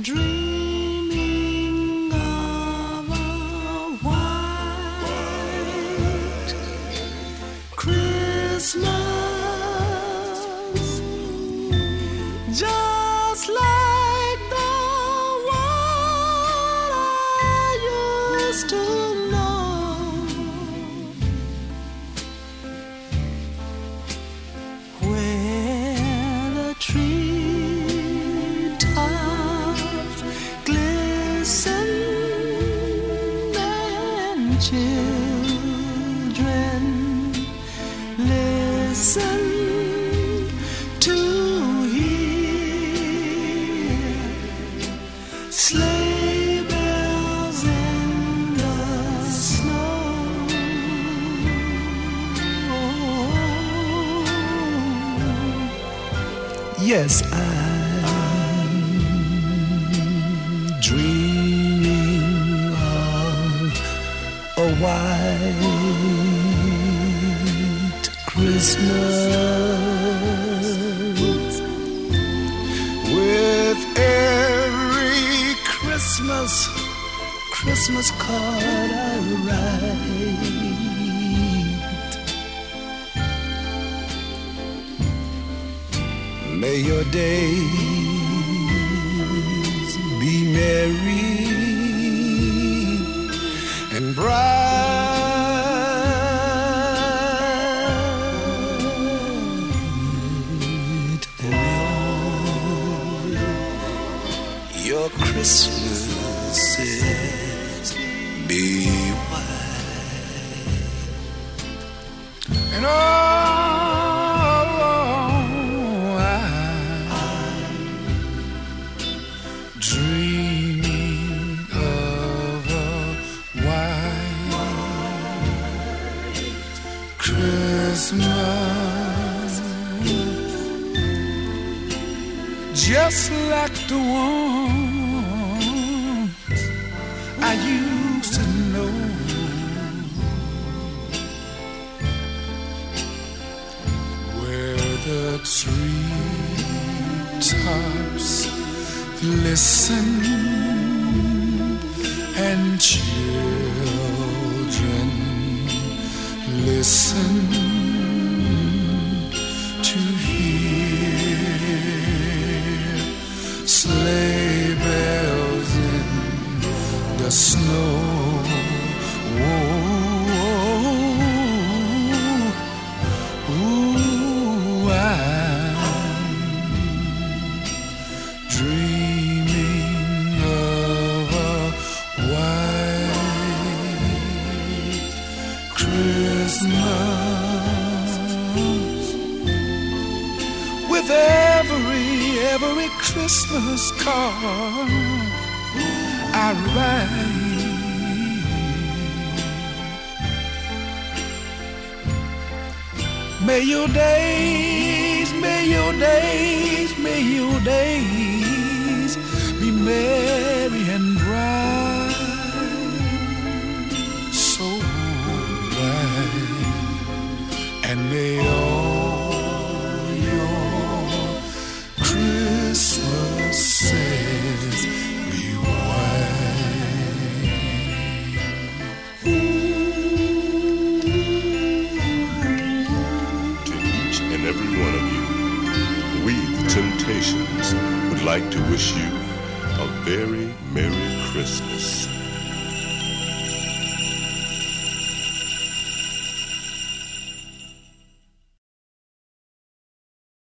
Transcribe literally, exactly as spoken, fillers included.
dreaming of a white Christmas, just like the one I used to know, where the tree tops glisten and children listen to hear sleigh bells in the snow. Yes, I'm dreaming of a white Christmas, with every Christmas, Christmas card I write. May your days be merry and bright, and all your Christmases be white, and all dreaming of a white Christmas, just like the ones I used to know, where the treetops glisten and children listen to hear sleigh bells in the snow. Ooh, ooh, I'm dreaming of a white Christmas, with every, every Christmas card I write. May your days, may your days, may your days be merry and bright, so bright, and may all your Christmases be white. To each and every one of you, we, the Temptations, would like to wish you a very Merry Christmas.